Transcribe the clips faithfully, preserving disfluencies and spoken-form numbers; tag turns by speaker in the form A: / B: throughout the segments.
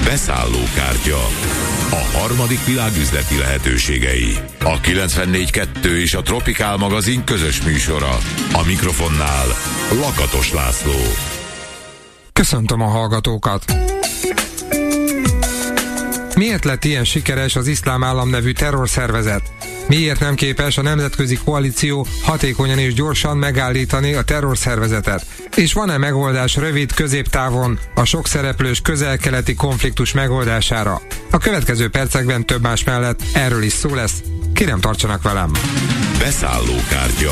A: Beszállókártya. A harmadik világ üzleti lehetőségei. A kilencvennégy kettő és a Tropikál magazin közös műsora. A mikrofonnál Lakatos László.
B: Köszöntöm a hallgatókat! Miért lett ilyen sikeres az Iszlám Állam nevű terrorszervezet? Miért nem képes a nemzetközi koalíció hatékonyan és gyorsan megállítani a terrorszervezetet? És van-e megoldás rövid, középtávon a sok szereplős közel-keleti konfliktus megoldására? A következő percekben több más mellett erről is szó lesz. Kérem, tartsanak velem!
A: Beszállókártya.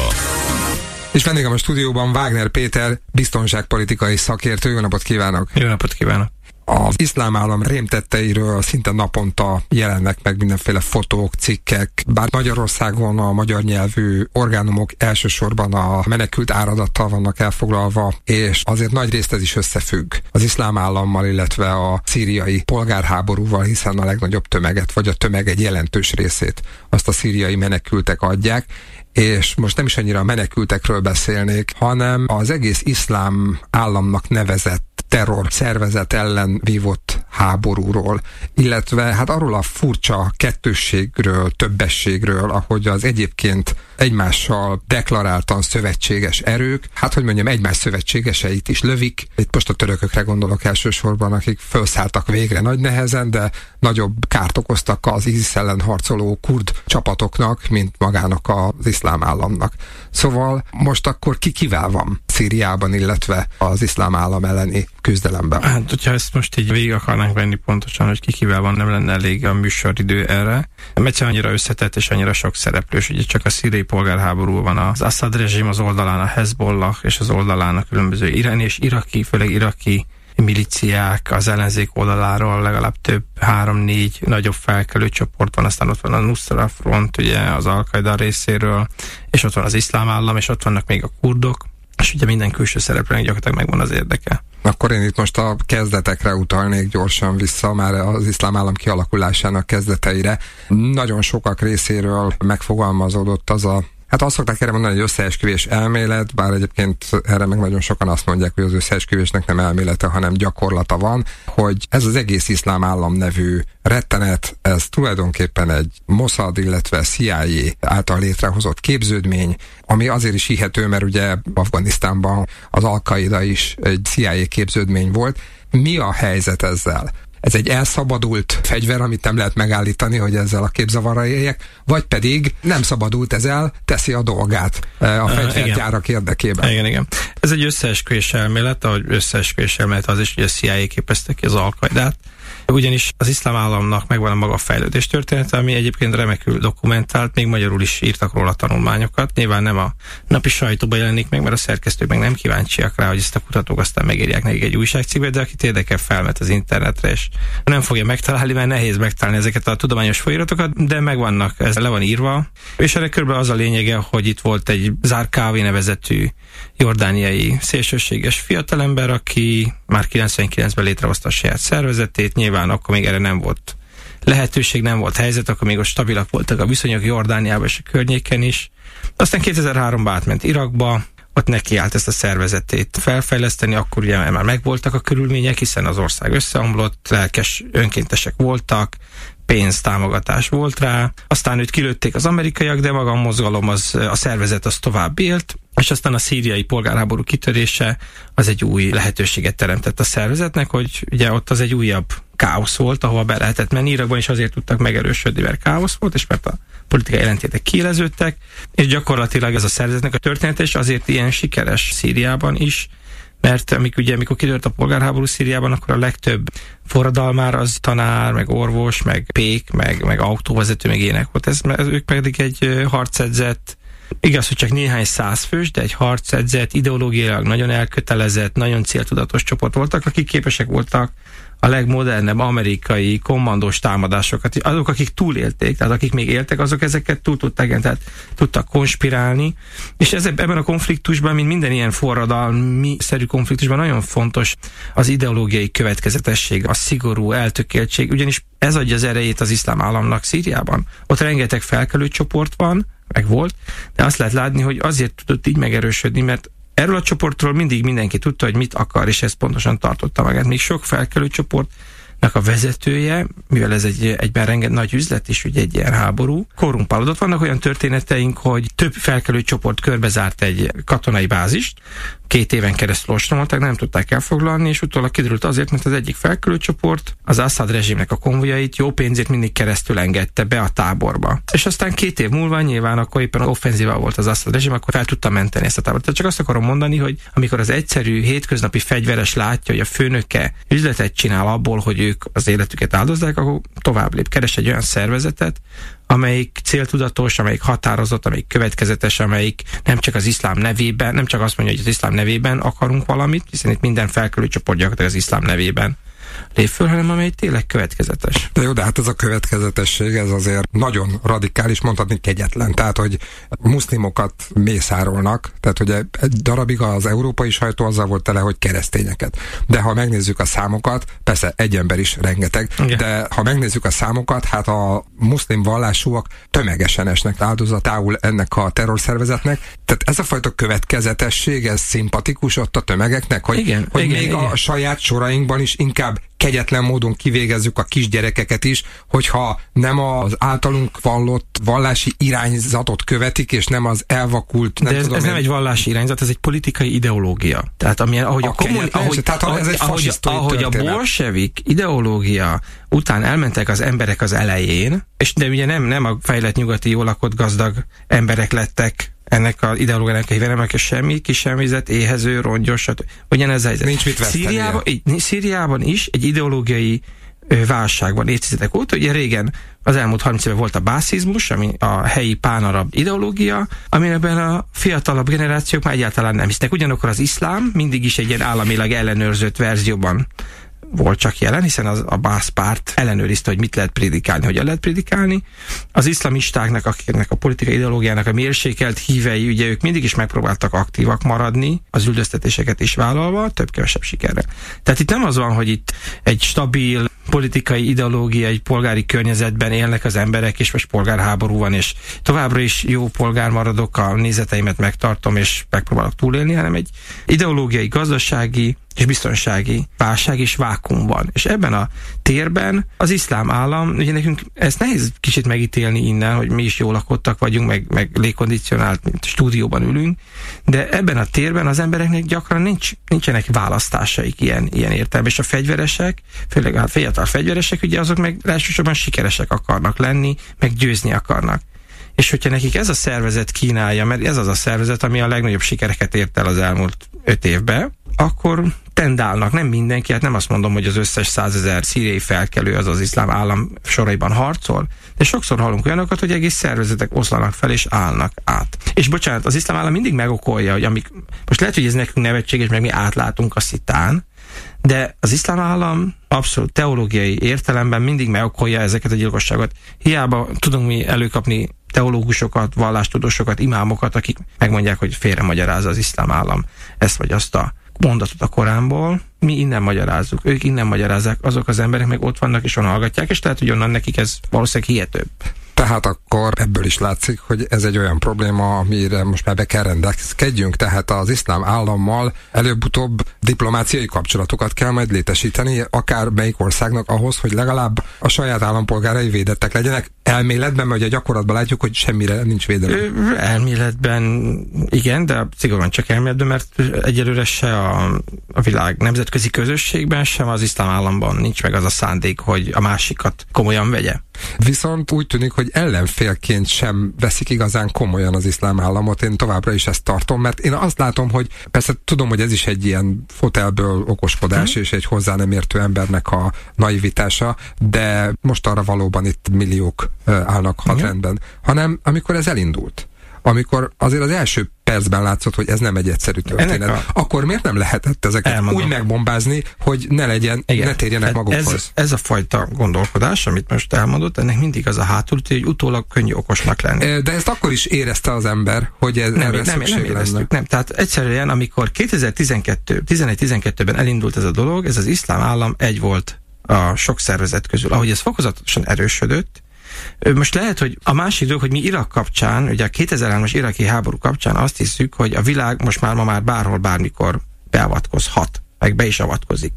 B: És vendégem a stúdióban Wagner Péter, biztonságpolitikai szakértő. Jó napot kívánok!
C: Jó napot kívánok!
B: Az Iszlám Állam rémtetteiről szinte naponta jelennek meg mindenféle fotók, cikkek, bár Magyarországon a magyar nyelvű orgánumok elsősorban a menekült áradattal vannak elfoglalva, és azért nagy részt ez is összefügg az Iszlám Állammal, illetve a szíriai polgárháborúval, hiszen a legnagyobb tömeget, vagy a tömeg egy jelentős részét azt a szíriai menekültek adják. És most nem is annyira a menekültekről beszélnék, hanem az egész Iszlám Államnak nevezett terror szervezet ellen vívott háborúról, illetve hát arról a furcsa kettősségről, többességről, ahogy az egyébként egymással deklaráltan szövetséges erők, hát hogy mondjam, egymás szövetségeseit is lövik. Itt most a törökökre gondolok elsősorban, akik felszálltak végre nagy nehezen, de nagyobb kárt okoztak az ISIS ellen harcoló kurd csapatoknak, mint magának az Iszlám Államnak. Szóval most akkor ki kivel van Szíriában, illetve az Iszlám Állam elleni küzdelemben?
C: Hát, hogyha ezt most így végig akarnánk venni pontosan, hogy ki kivel van, nem lenne elég a műsoridő erre. Nem egyszer annyira összetett és annyira sok szereplős, ugye csak a szíriai polgárháború van, az Assad rezsim az oldalán, a Hezbollah és az oldalán a különböző iráni és iraki, főleg iraki milíciák, az ellenzék oldaláról legalább több, három-négy nagyobb felkelő csoport van, aztán ott van a Nusra Front, ugye az Al-Qaida részéről, és ott van az Iszlám Állam, és ott vannak még a kurdok, és ugye minden külső szereplőnek gyakorlatilag megvan az érdeke.
B: Akkor én itt most a kezdetekre utalnék gyorsan vissza, már az Iszlám Állam kialakulásának kezdeteire. Nagyon sokak részéről megfogalmazódott az a, hát azt szokták erre mondani, hogy összeesküvés elmélet, bár egyébként erre meg nagyon sokan azt mondják, hogy az összeesküvésnek nem elmélete, hanem gyakorlata van, hogy ez az egész Iszlám Állam nevű rettenet, ez tulajdonképpen egy Mossad, illetve C I A által létrehozott képződmény, ami azért is hihető, mert ugye Afganisztánban az Al-Qaida is egy C I A képződmény volt. Mi a helyzet ezzel? Ez egy elszabadult fegyver, amit nem lehet megállítani, hogy ezzel a képzavarra éljek, vagy pedig nem szabadult ez el, teszi a dolgát a fegyvergyárak érdekében.
C: Igen, igen. Ez egy összeesküvés elmélet, ahogy összeesküvés elmélet az is, hogy a C I A képezte ki az Al-Qaidát. Ugyanis az Iszlám Államnak megvan a maga fejlődés története, ami egyébként remekül dokumentált, még magyarul is írtak róla tanulmányokat. Nyilván nem a napi sajtóban jelenik meg, mert a szerkesztők meg nem kíváncsiak rá, hogy ezt a kutatók aztán megírják nekik egy újságcikkbe, de akit érdekel, felmet az internetre, és nem fogja megtalálni, mert nehéz megtalálni ezeket a tudományos folyiratokat, de megvannak, ez le van írva. És ennek körülbelül az a lényege, hogy itt volt egy Zarqawi nevezetű jordániai szélsőséges fiatalember, aki már kilencvenkilencben létrehozta a saját szervezetét, nyilván akkor még erre nem volt lehetőség, nem volt helyzet, akkor még ott stabilak voltak a viszonyok Jordániában és a környéken is. Aztán kétezer-háromban átment Irakba, ott nekiállt ezt a szervezetét felfejleszteni, akkor ugye már megvoltak a körülmények, hiszen az ország összeomlott, lelkes önkéntesek voltak, pénz, támogatás volt rá, aztán őt kilőtték az amerikaiak, de maga a mozgalom, az, a szervezet az tovább élt, és aztán a szíriai polgárháború kitörése az egy új lehetőséget teremtett a szervezetnek, hogy ugye ott az egy újabb káosz volt, ahova be lehetett menni. Irakban is azért tudtak megerősödni, mert káosz volt, és mert a politikai ellentétek kiéleződtek, és gyakorlatilag ez a szervezetnek a története is azért ilyen sikeres Szíriában is, mert amikor, ugye, amikor kitört a polgárháború Szíriában, akkor a legtöbb forradalmár az tanár, meg orvos, meg pék, meg, meg autóvezető, meg ilyenek volt. Ez, ez, ők pedig egy harcedzett, igaz, hogy csak néhány száz fős, de egy harcedzett, ideológiailag nagyon elkötelezett, nagyon céltudatos csoport voltak, akik képesek voltak a legmodernebb amerikai kommandós támadásokat, azok, akik túlélték, tehát akik még éltek, azok ezeket túl tudták, tehát tudtak konspirálni, és ez, ebben a konfliktusban, mint minden ilyen forradalmi-szerű konfliktusban nagyon fontos az ideológiai következetesség, a szigorú eltökéltség, ugyanis ez adja az erejét az Iszlám Államnak Szíriában. Ott rengeteg felkelő csoport van, meg volt, de azt lehet látni, hogy azért tudott így megerősödni, mert erről a csoportról mindig mindenki tudta, hogy mit akar, és ez pontosan tartotta magát. Még sok felkelő csoport a vezetője, mivel ez egy egyben renget nagy üzlet is, ugye egy ilyen háború, korrumpálódott. Vannak olyan történeteink, hogy több felkelő csoport körbezárt egy katonai bázist, két éven keresztül ostromolták, nem tudták elfoglalni, és utólag kiderült azért, mert az egyik felkelő csoport az Assad rezsimnek a konvojait jó pénzért mindig keresztül engedte be a táborba. És aztán két év múlva nyilván akkor éppen offenzíva volt az Assad rezsim, akkor fel tudta menteni ezt a tábort. Tehát csak azt akarom mondani, hogy amikor az egyszerű hétköznapi fegyveres látja, hogy a főnöke üzletet csinál abból, hogy ők az életüket áldozzák, akkor tovább lép, keres egy olyan szervezetet, amelyik céltudatos, amelyik határozott, amelyik következetes, amelyik nem csak az iszlám nevében, nem csak azt mondja, hogy az iszlám nevében akarunk valamit, hiszen itt minden felkelő csoport gyakorlatilag az iszlám nevében lép föl, hanem amely tényleg következetes.
B: De jó, de hát ez a következetesség, ez azért nagyon radikális, mondhatni kegyetlen. Tehát, hogy muszlimokat mészárolnak, tehát ugye egy darabig az európai sajtó azzal volt tele, hogy keresztényeket. De ha megnézzük a számokat, persze egy ember is rengeteg, igen. De ha megnézzük a számokat, hát a muszlim vallásúak tömegesen esnek áldozatául ennek a terrorszervezetnek. Tehát ez a fajta következetesség, ez szimpatikus ott a tömegeknek, hogy,
C: igen,
B: hogy
C: igen,
B: még
C: igen.
B: a saját sorainkban is inkább kegyetlen módon kivégezzük a kisgyerekeket is, hogyha nem az általunk vallott vallási irányzatot követik, és nem az elvakult... Nem
C: De ez,
B: tudom
C: ez
B: én...
C: nem egy vallási irányzat, ez egy politikai ideológia. Tehát amilyen, ahogy a, a kommuni, ahogy,
B: tehát, ahogy, ez egy
C: ahogy, ahogy a bolsevik ideológia után elmentek az emberek az elején, és de ugye nem, nem a fejlett nyugati, jól lakott gazdag emberek lettek ennek az ideológiának a híveremek, és semmi, kis semmizet, éhező, rongyos, ugyanez a helyzet.
B: Nincs mit veszteni.
C: Szíriában, Szíriában is egy ideológiai válságban évtizedek óta. Ugye régen az elmúlt harminc éve volt a bászizmus, ami a helyi pánarab ideológia, amiben a fiatalabb generációk már egyáltalán nem hisznek. Ugyanakkor az iszlám mindig is egy ilyen államilag ellenőrzött verzióban volt csak jelen, hiszen az, a Bász párt ellenőrizte, hogy mit lehet prédikálni, hogyan lehet prédikálni. Az iszlamistáknak, akiknek a politikai ideológiának a mérsékelt hívei, ugye ők mindig is megpróbáltak aktívak maradni, az üldöztetéseket is vállalva, több-kevesebb sikerrel. Tehát itt nem az van, hogy itt egy stabil politikai ideológia, egy polgári környezetben élnek az emberek, és most polgárháború van, és továbbra is jó polgár maradok, a nézeteimet megtartom, és megpróbálok túlélni, hanem egy ideológiai, gazdasági és biztonsági válság és vákum van. És ebben a térben az iszlám állam, ugye nekünk ezt nehéz kicsit megítélni innen, hogy mi is jól lakottak vagyunk, meg, meg légkondicionált stúdióban ülünk, de ebben a térben az embereknek gyakran nincs, nincsenek választásaik ilyen, ilyen értelemben, és a fegyveresek, főleg a fiatal fegyveresek, ugye azok meg elsősorban sikeresek akarnak lenni, meg győzni akarnak. És hogyha nekik ez a szervezet kínálja, mert ez az a szervezet, ami a legnagyobb sikereket ért el az elmúlt öt évben, akkor tendálnak, nem mindenki, hát nem azt mondom, hogy az összes százezer szíriai felkelő az az iszlám állam soraiban harcol, de sokszor hallunk olyanokat, hogy egész szervezetek oszlanak fel és állnak át. És bocsánat, az iszlám állam mindig megokolja, hogy amik, most lehet, hogy ez nekünk nevetséges, meg mi átlátunk a szitán, de az iszlám állam abszolút teológiai értelemben mindig megokolja ezeket a gyilkosságokat. Hiába tudunk mi előkapni teológusokat, vallástudósokat, imámokat, akik megmondják, hogy félremagyarázza az iszlám állam ezt vagy azt a mondatot a Koránból, mi innen magyarázzuk, ők innen magyarázzák, azok az emberek meg ott vannak és onnan hallgatják, és lehet, hogy onnan nekik ez valószínűleg hihetőbb.
B: Tehát akkor ebből is látszik, hogy ez egy olyan probléma, amire most már be kell rendelkezkedjünk, tehát az iszlám állammal előbb-utóbb diplomáciai kapcsolatokat kell majd létesíteni, akár melyik országnak ahhoz, hogy legalább a saját állampolgárai védettek legyenek. Elméletben, mert ugye gyakorlatban látjuk, hogy semmire nincs védelem.
C: Elméletben igen, de szigorúan csak elméletben, mert egyelőre se a, a világ nemzetközi közösségben, sem az iszlám államban nincs meg az a szándék, hogy a másikat komolyan vegye.
B: Viszont úgy tűnik, hogy ellenfélként sem veszik igazán komolyan az iszlám államot. Én továbbra is ezt tartom, mert én azt látom, hogy persze tudom, hogy ez is egy ilyen fotelből okoskodás, hmm. és egy hozzá nem értő embernek a naivitása, de most arra valóban itt milliók állnak hadrendben, hanem amikor ez elindult, amikor azért az első percben látszott, hogy ez nem egy egyszerű történet. A... Akkor miért nem lehetett ezeket elmondom. Úgy megbombázni, hogy ne legyen, igen. ne térjenek hát magukhoz?
C: Ez, ez a fajta gondolkodás, amit most elmondott, ennek mindig az a hátulütő, hogy utólag könnyű okosnak lenni.
B: De ezt akkor is érezte az ember, hogy ez
C: nem,
B: erre
C: nem,
B: szükség
C: nem
B: lenne.
C: Nem, tehát egyszerűen, amikor kétezer-tizenkettő, tizenegy-tizenkettőben elindult ez a dolog, ez az iszlám állam egy volt a sok szervezet közül. Ahogy ez fokozatosan erősödött, most lehet, hogy a másik dolog, hogy mi Irak kapcsán, ugye a kétezer-hármas iraki háború kapcsán azt hiszük, hogy a világ most már ma már bárhol, bármikor beavatkozhat, meg be is avatkozik.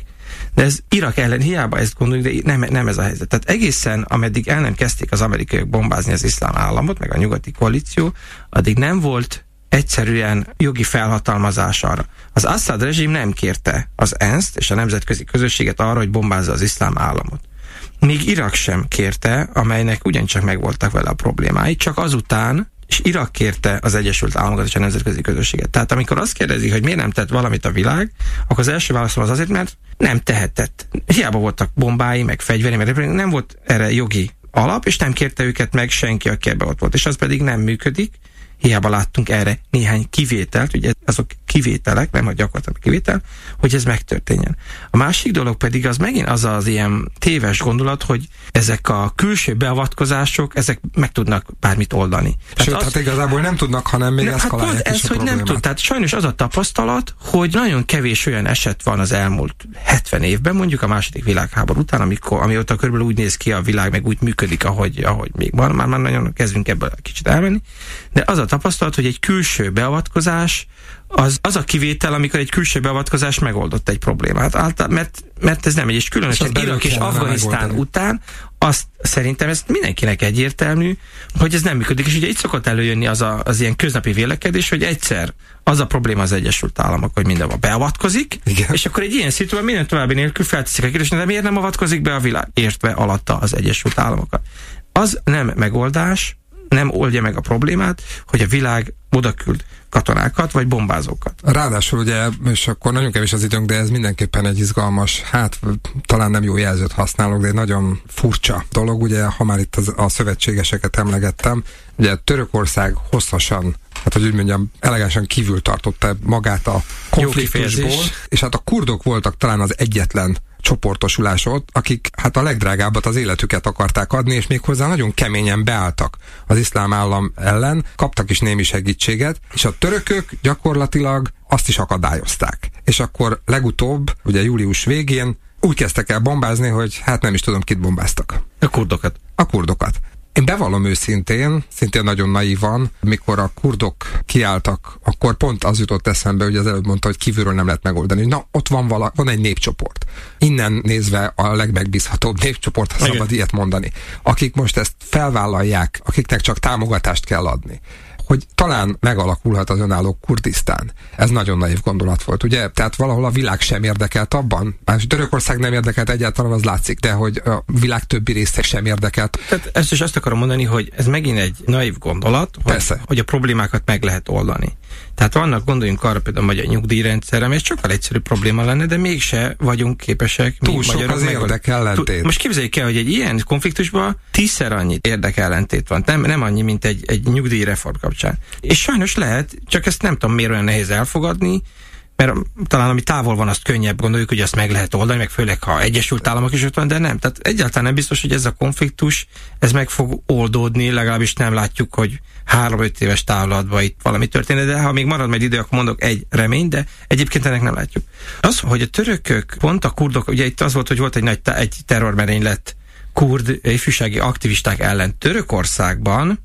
C: De ez Irak ellen hiába ezt gondoljuk, de nem, nem ez a helyzet. Tehát egészen, ameddig el nem kezdték az amerikaiak bombázni az iszlám államot, meg a nyugati koalíció, addig nem volt egyszerűen jogi felhatalmazás arra. Az Assad rezsim nem kérte az ENSZ-t és a nemzetközi közösséget arra, hogy bombázza az iszlám államot. Még Irak sem kérte, amelynek ugyancsak megvoltak vele a problémái, csak azután, és Irak kérte az Egyesült Államokat és a nemzetközi közösséget. Tehát amikor azt kérdezi, hogy miért nem tett valamit a világ, akkor az első válaszom az azért, mert nem tehetett. Hiába voltak bombái, meg fegyveri, mert nem volt erre jogi alap, és nem kérte őket meg senki, aki ebbe ott volt. És az pedig nem működik. Hiába láttunk erre néhány kivételt, ugye azok kivételek, nem a gyakorlatilag kivétel, hogy ez megtörténjen. A másik dolog pedig az megint az az ilyen téves gondolat, hogy ezek a külső beavatkozások, ezek meg tudnak bármit oldani.
B: Sőt, tehát hát igazából nem tudnak, hanem még eszkalálják
C: hát
B: is
C: ez,
B: a
C: hogy nem tud. Tehát sajnos az a tapasztalat, hogy nagyon kevés olyan eset van az elmúlt hetven évben, mondjuk a második világháború után, amikor, amióta körülbelül úgy néz ki a világ, meg úgy működik, ahogy, ahogy még van, már, már nagyon kezdünk ebből kicsit elmenni, de az a tapasztalat, hogy egy külső beavatkozás az, az a kivétel, amikor egy külső beavatkozás megoldott egy problémát. Által, mert, mert ez nem egy, és különösen Irak és Afganisztán után azt szerintem ez mindenkinek egyértelmű, hogy ez nem működik, és ugye itt szokott előjönni az, a, az ilyen köznapi vélekedés, hogy egyszer az a probléma az Egyesült Államok, hogy mindenhol beavatkozik, igen. És akkor egy ilyen szituációban minden további nélkül felteszik a kérdést, de miért nem avatkozik be a világ, értve alatta az Egyesült Államokat. Az nem megoldás, nem oldja meg a problémát, hogy a világ odaküld katonákat, vagy bombázókat.
B: Ráadásul ugye, és akkor nagyon kevés az időnk, de ez mindenképpen egy izgalmas, hát talán nem jó jelzőt használok, de egy nagyon furcsa dolog, ugye, ha már itt az, a szövetségeseket emlegettem, ugye Törökország hosszasan, hát hogy úgy mondjam, elegánsan kívül tartotta magát a konfliktusból, és hát a kurdok voltak talán az egyetlen csoportosulás ott, akik hát a legdrágábbat, az életüket akarták adni, és méghozzá nagyon keményen beálltak az iszlám állam ellen, kaptak is némi segítséget, és a törökök gyakorlatilag azt is akadályozták. És akkor legutóbb, ugye július végén úgy kezdtek el bombázni, hogy hát nem is tudom, kit bombáztak.
C: A kurdokat.
B: A kurdokat. Én bevallom őszintén, szintén nagyon naívan, mikor a kurdok kiálltak, akkor pont az jutott eszembe, hogy az előbb mondta, hogy kívülről nem lehet megoldani. Na, ott van, vala, van egy népcsoport. Innen nézve a legmegbízhatóbb népcsoport, ha szabad ilyet mondani. Akik most ezt felvállalják, akiknek csak támogatást kell adni, hogy talán megalakulhat az önálló Kurdisztán. Ez nagyon naív gondolat volt, ugye? Tehát valahol a világ sem érdekelt abban. Már Törökország nem érdekelt egyáltalán, az látszik, de hogy a világ többi része sem érdekelt.
C: Tehát ezt is azt akarom mondani, hogy ez megint egy naív gondolat, hogy, hogy a problémákat meg lehet oldani. Tehát vannak, gondoljunk arra például a magyar nyugdíjrendszerre, ami sokkal egyszerű probléma lenne, de mégse vagyunk képesek.
B: Túl sok az érdekellentét.
C: Most képzeljük el, hogy egy ilyen konfliktusban tízszer annyit érdekellentét van. Nem, nem annyi, mint egy, egy nyugdíjreform kapcsán. És sajnos lehet, csak ezt nem tudom, miért olyan nehéz elfogadni, mert talán ami távol van, azt könnyebb gondoljuk, hogy azt meg lehet oldani, meg főleg, ha Egyesült Államok is ott van, de nem. Tehát egyáltalán nem biztos, hogy ez a konfliktus, ez meg fog oldódni, legalábbis nem látjuk, hogy három-öt éves távlatban itt valami történik, de ha még marad majd idő, akkor mondok egy remény, de egyébként ennek nem látjuk. Az, hogy a törökök, pont a kurdok, ugye itt az volt, hogy volt egy nagy egy terrormerénylet kurd ifjúsági aktivisták ellen Törökországban,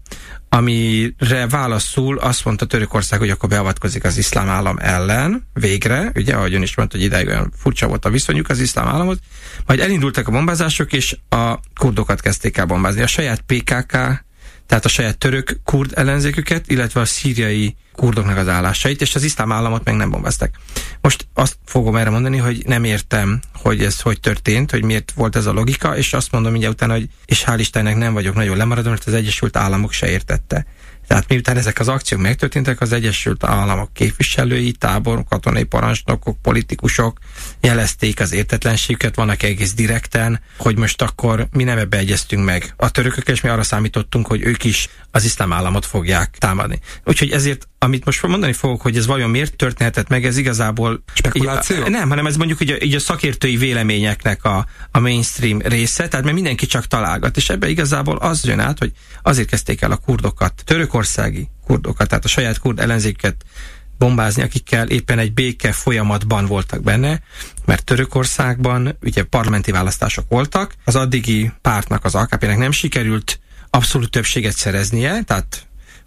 C: amire válaszul azt mondta Törökország, hogy akkor beavatkozik az iszlám állam ellen, végre, ugye, ahogy ön is mondta, hogy ideig olyan furcsa volt a viszonyuk az iszlám államot, majd elindultak a bombázások, és a kurdokat kezdték el bombázni. A saját pé ká ká, tehát a saját török kurd ellenzéküket, illetve a szíriai kurdoknak az állásait, és az iszlám államot meg nem bombázták. Most azt fogom erre mondani, hogy nem értem, hogy ez hogy történt, hogy miért volt ez a logika, és azt mondom mindjárt utána, hogy és hál' Istennek nem vagyok nagyon lemaradva, mert az Egyesült Államok se értette. Tehát miután ezek az akciók megtörténtek, az Egyesült Államok képviselői, táborok, katonai parancsnokok, politikusok jelezték az értetlenségüket, vannak egész direkten, hogy most akkor mi nem ebbe egyeztünk meg a törökök, és mi arra számítottunk, hogy ők is az iszlám államot fogják támadni. Úgyhogy ezért, amit most mondani fogok, hogy ez vajon miért történhetett meg, ez igazából
B: spekuláció?
C: Nem, hanem ez mondjuk így a, így a szakértői véleményeknek a, a mainstream része, tehát mert mindenki csak találgat, és ebbe igazából az jön át, hogy azért kezdték el a kurdokat, törökországi kurdokat, tehát a saját kurd ellenzéket bombázni, akikkel éppen egy béke folyamatban voltak benne, mert Törökországban ugye parlamenti választások voltak, az addigi pártnak, az á ká pének nem sikerült abszolút többséget szereznie, tehát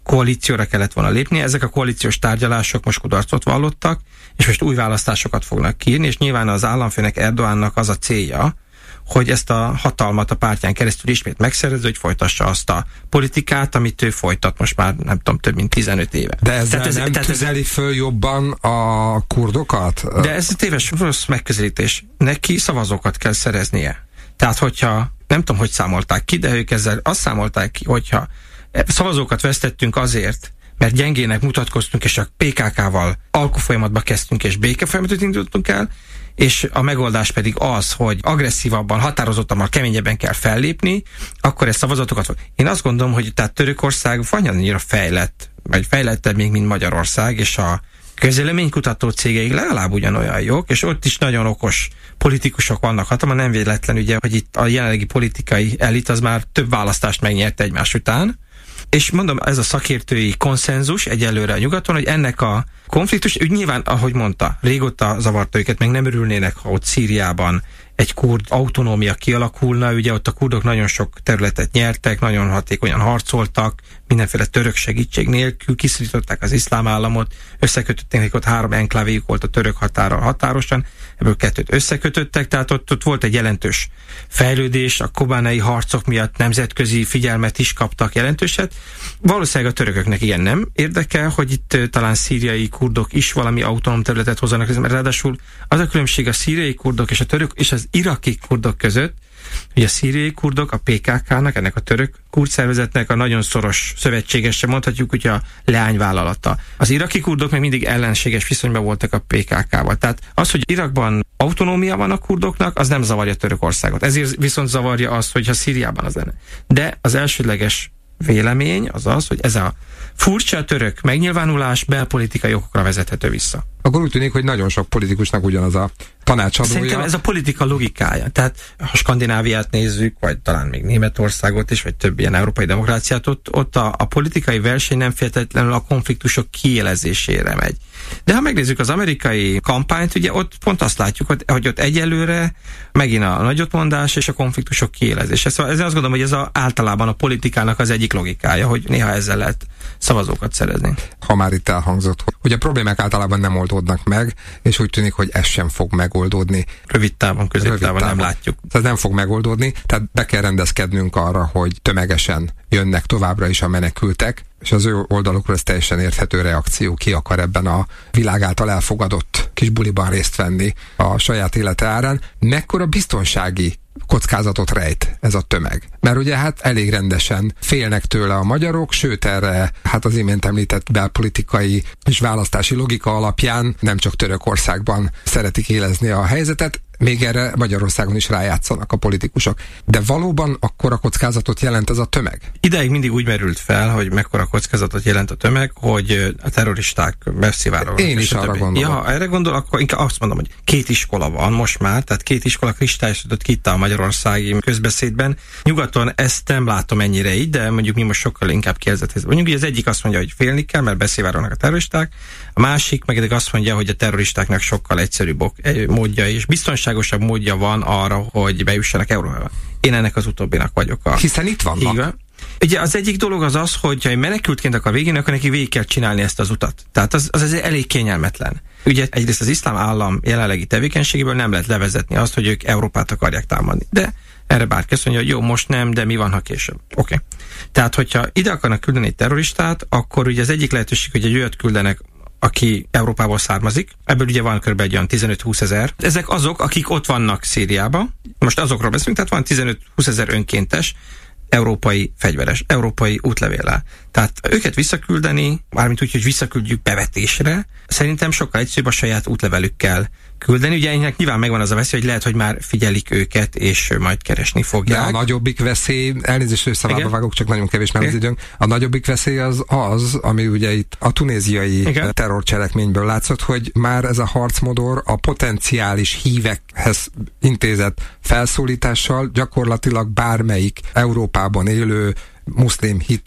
C: koalícióra kellett volna lépni. Ezek a koalíciós tárgyalások most kudarcot vallottak, és most új választásokat fognak kiírni, és nyilván az államfőnek, Erdoğannak az a célja, hogy ezt a hatalmat a pártján keresztül ismét megszerezze, hogy folytassa azt a politikát, amit ő folytat most már, nem tudom, több mint tizenöt éve.
B: De ezzel tehát ez, nem tehát tüzeli ez, föl jobban a kurdokat?
C: De ez téves, rossz megközelítés. Neki szavazókat kell szereznie. Tehát, hogyha, nem tudom, hogy számolták ki, de ők ezzel azt számolták ki, hogyha szavazókat vesztettünk azért, mert gyengének mutatkoztunk, és a pé ká ká-val alkufolyamatba kezdtünk, és békefolyamatot indítottunk el, és a megoldás pedig az, hogy agresszívabban, határozottabban, keményebben kell fellépni, akkor ez szavazatokat fog. Én azt gondolom, hogy tehát Törökország vagy annyira fejlett, vagy fejlettebb még, mint Magyarország, és a közvéleménykutató cégeik legalább ugyanolyan jók, és ott is nagyon okos politikusok vannak hatalma, nem véletlen ugye, hogy itt a jelenlegi politikai elit az már több választást megnyert egymás után, és mondom, ez a szakértői konszenzus egyelőre a nyugaton, hogy ennek a konfliktus, úgy nyilván, ahogy mondta, régóta zavarta őket, meg nem örülnének, ha ott Szíriában egy kurd autonómia kialakulna, ugye ott a kurdok nagyon sok területet nyertek, nagyon hatékonyan harcoltak, mindenféle török segítség nélkül, kiszorították az iszlám államot, összekötötték, ott három enklávéjuk volt a török határa határosan, ebből kettőt összekötöttek, tehát ott, ott volt egy jelentős fejlődés, a kobánai harcok miatt nemzetközi figyelmet is kaptak jelentőset. Valószínűleg a törököknek igen nem érdekel, hogy itt talán szíriai kurdok is valami autonóm területet hozzanak, mert ráadásul az a különbség a szíriai kurdok és a török és az iraki kurdok között, hogy a szíriai kurdok a pé ká ká-nak, ennek a török kurd szervezetnek a nagyon szoros szövetségese, mondhatjuk, hogy a leányvállalata. Az iraki kurdok meg mindig ellenséges viszonyban voltak a pé ká ká-val. Tehát az, hogy Irakban autonómia van a kurdoknak, az nem zavarja Törökországot. Ezért viszont zavarja azt, hogyha Szíriában az lenne. De az elsődleges vélemény az az, hogy ez a furcsa török megnyilvánulás belpolitikai okokra vezethető vissza.
B: Akkor úgy tűnik, hogy nagyon sok politikusnak ugyanaz a tanácsadója.
C: Szerintem ez a politika logikája. Tehát ha Skandináviát nézzük, vagy talán még Németországot is, vagy több ilyen európai demokráciát, ott, ott a, a politikai verseny nem feltétlenül a konfliktusok kiélezésére megy. De ha megnézzük az amerikai kampányt, ugye ott pont azt látjuk, hogy, hogy ott egyelőre megint a nagyotmondás és a konfliktusok kiélezése. Szóval ezzel azt gondolom, hogy ez a, általában a politikának az egyik logikája, hogy néha ezzel lehet szavazókat szerezni.
B: Ha már itt elhangzott, hogy a problémák általában nem oldódnak meg, és úgy tűnik, hogy ez sem fog megoldódni.
C: Rövid távon, középtávon nem látjuk.
B: Ez nem fog megoldódni, tehát be kell rendezkednünk arra, hogy tömegesen jönnek továbbra is a menekültek, és az ő oldalukról ez teljesen érthető reakció, ki akar ebben a világ által elfogadott kis buliban részt venni a saját élete árán. Mekkora biztonsági kockázatot rejt ez a tömeg? Mert ugye hát elég rendesen félnek tőle a magyarok, sőt erre hát az imént említett belpolitikai és választási logika alapján nem csak Törökországban szeretik élezni a helyzetet, még erre Magyarországon is rájátszanak a politikusok. De valóban akkora kockázatot jelent ez a tömeg?
C: Ideig mindig úgy merült fel, hogy mekkora kockázatot jelent a tömeg, hogy a terroristák beszivárognak.
B: Én is arra gondolom.
C: Ja, ha erre gondol, akkor inkább azt mondom, hogy két iskola van most már, tehát két iskola kristályosodott ki itt a magyarországi közbeszédben. Nyugaton ezt nem látom ennyire így, de mondjuk mi most sokkal inkább kérdezett. Mondjuk az egyik azt mondja, hogy félni kell, mert beszivárognak a terroristák, a másik meg azt mondja, hogy a terroristáknak sokkal egyszerűbb módja és biztonságosabb módja van arra, hogy bejussanak Európába. Én ennek az utóbbinak vagyok. A...
B: Hiszen itt vannak.
C: Igen. Ugye az egyik dolog az az, hogy ha egy menekültként akar végén, akkor neki végig kell csinálni ezt az utat. Tehát az, az elég kényelmetlen. Ugye egyrészt az iszlám állam jelenlegi tevékenységéből nem lehet levezetni azt, hogy ők Európát akarják támadni. De erre bárki azt mondja, hogy jó, most nem, de mi van, ha később. Oké. Okay. Tehát, hogyha ide akarnak küldeni egy terroristát, akkor ugye az egyik lehetőség, hogy egy olyat küldenek, aki Európából származik. Ebből ugye van kb. Egy olyan tizenöt-húsz ezer. Ezek azok, akik ott vannak Szíriában. Most azokról beszélünk, tehát van tizenöt-húsz ezer önkéntes európai fegyveres, európai útlevéllel. Tehát őket visszaküldeni, mármint úgy, hogy visszaküldjük bevetésre, szerintem sokkal egyszerűbb a saját útlevelükkel küldeni. Ugye ennek nyilván megvan az a veszély, hogy lehet, hogy már figyelik őket, és majd keresni fogják.
B: De a nagyobbik veszély, elnézést összevágva vágok, csak nagyon kevés már az időnk, a nagyobbik veszély az az, ami ugye itt a tunéziai Igen. terrorcselekményből látszott, hogy már ez a harcmodor a potenciális hívekhez intézett felszólítással gyakorlatilag bármelyik Európában élő muszlim hitű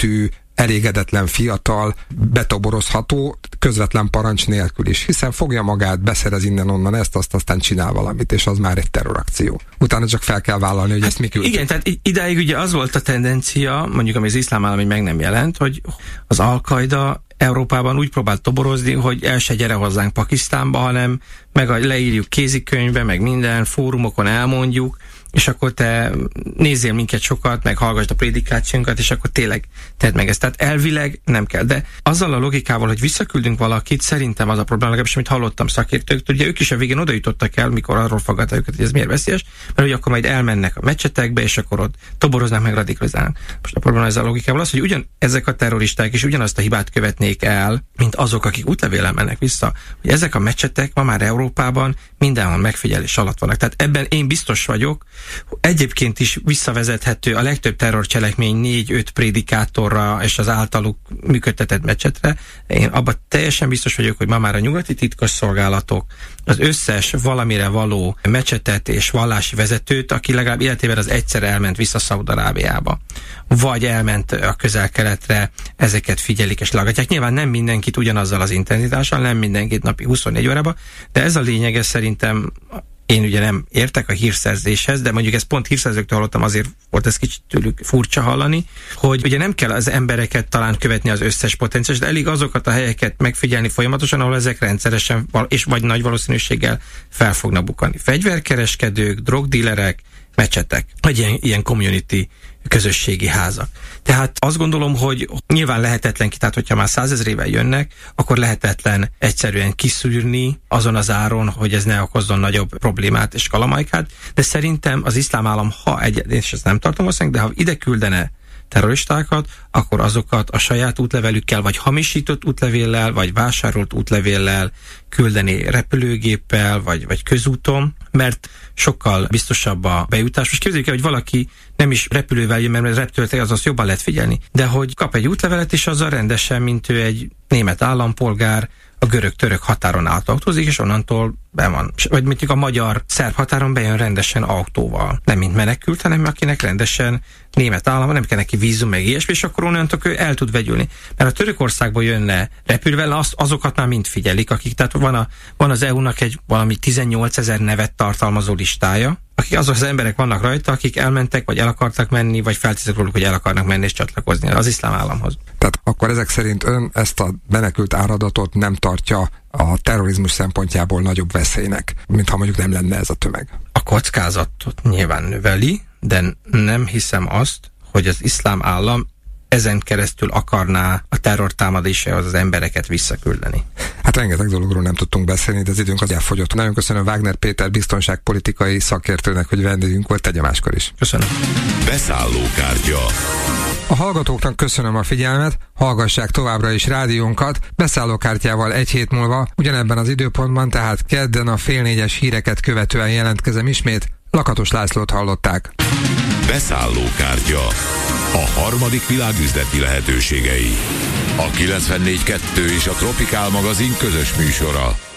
B: elégedetlen fiatal betoborozható, közvetlen parancs nélkül is, hiszen fogja magát, beszerez innen-onnan ezt, azt, aztán csinál valamit, és az már egy terrorakció. Utána csak fel kell vállalni, hogy hát ezt mi küldjük.
C: Igen, tehát idáig ugye az volt a tendencia, mondjuk ami az iszlám állam meg nem jelent, hogy az Al-Qaida Európában úgy próbált toborozni, hogy el se gyere hozzánk Pakisztánba, hanem meg leírjuk kézikönyvbe, meg minden fórumokon elmondjuk, és akkor te nézzél minket sokat, meg hallgassd a prédikációnkat, és akkor tényleg tedd meg ezt. Tehát elvileg nem kell. De azzal a logikával, hogy visszaküldünk valakit, szerintem az a probléma, legalábbis amit hallottam szakértőktől, ugye ők is a végén oda jutottak el, mikor arról fogadták őket, hogy ez miért veszélyes, mert hogy akkor majd elmennek a mecsetekbe, és akkor ott toboroznak, meg radikalizálnak. Most a probléma ezzel a logikával az, hogy ugyan ezek a terroristák is ugyanazt a hibát követnék el, mint azok, akik útlevéllel mennek vissza, hogy ezek a mecsetek ma már Európában mindenhol megfigyelés alatt vannak. Tehát ebben én biztos vagyok. Egyébként is visszavezethető a legtöbb terrorcselekmény négy-öt prédikátorra és az általuk működtetett mecsetre. Én abban teljesen biztos vagyok, hogy ma már a nyugati titkosszolgálatok az összes valamire való mecsetet és vallási vezetőt, aki legalább életében az egyszer elment vissza Szaúd-Arábiába, vagy elment a Közel-Keletre, ezeket figyelik és legatják. Nyilván nem mindenkit ugyanazzal az intenzitással, nem mindenkit napi huszonnégy órába, de ez a lényege szerintem. Én ugye nem értek a hírszerzéshez, de mondjuk ezt pont hírszerzőktől hallottam, azért volt ez kicsit tőlük furcsa hallani, hogy ugye nem kell az embereket talán követni az összes potenciális, de elég azokat a helyeket megfigyelni folyamatosan, ahol ezek rendszeresen és vagy nagy valószínűséggel fel fognak bukani. Fegyverkereskedők, drogdílerek, mecsetek, vagy ilyen, ilyen community közösségi házak. Tehát azt gondolom, hogy nyilván lehetetlen ki, tehát hogyha már százezrével jönnek, akkor lehetetlen egyszerűen kiszűrni azon az áron, hogy ez ne okozzon nagyobb problémát és kalamajkát, de szerintem az iszlám állam, ha egy, és ezt nem tartom azt, de ha ide küldene terroristákat, akkor azokat a saját útlevelükkel, vagy hamisított útlevéllel, vagy vásárolt útlevéllel küldeni repülőgéppel, vagy, vagy közúton, mert sokkal biztosabb a bejutás. Most képzeljük el, hogy valaki nem is repülővel jön, mert repülővel az azt jobban lehet figyelni, de hogy kap egy útlevelet, és azzal rendesen, mint ő egy német állampolgár, a görög-török határon átautózik, és onnantól be van. Vagy mondjuk a magyar-szerb határon bejön rendesen autóval. Nem mint menekült, hanem akinek rendesen német állam, nem kell neki vízum, meg ilyesmi, és akkor onnantól ő el tud vegyülni. Mert a Törökországból jönne repülővel, azt, azokat már mind figyelik, akik, tehát van, a, van az é u-nak egy valami tizennyolcezer nevet tartalmazó listája, akik azok az emberek vannak rajta, akik elmentek, vagy el akartak menni, vagy feltételezik róluk, hogy el akarnak menni és csatlakozni az iszlám államhoz.
B: Tehát akkor ezek szerint ön ezt a menekült áradatot nem tartja a terrorizmus szempontjából nagyobb veszélynek, mintha mondjuk nem lenne ez a tömeg.
C: A kockázatot nyilván növeli, de nem hiszem azt, hogy az iszlám állam ezen keresztül akarná a terrortámadásához az embereket visszaküldeni.
B: Hát rengeteg dologról nem tudtunk beszélni, de az időnk az elfogyott. Nagyon köszönöm Wagner Péter biztonságpolitikai szakértőnek, hogy vendégünk volt, tegye máskor is.
C: Köszönöm.
A: Beszállókártya.
B: A hallgatóknak köszönöm a figyelmet, hallgassák továbbra is rádiónkat, beszállókártyával egy hét múlva, ugyanebben az időpontban, tehát kedden a fél négyes híreket követően jelentkezem ismét. Lakatos Lászlót hallották.
A: Beszállókártya. A harmadik világ üzleti lehetőségei. A kilencvennégy kettő és a Tropikál magazin közös műsora.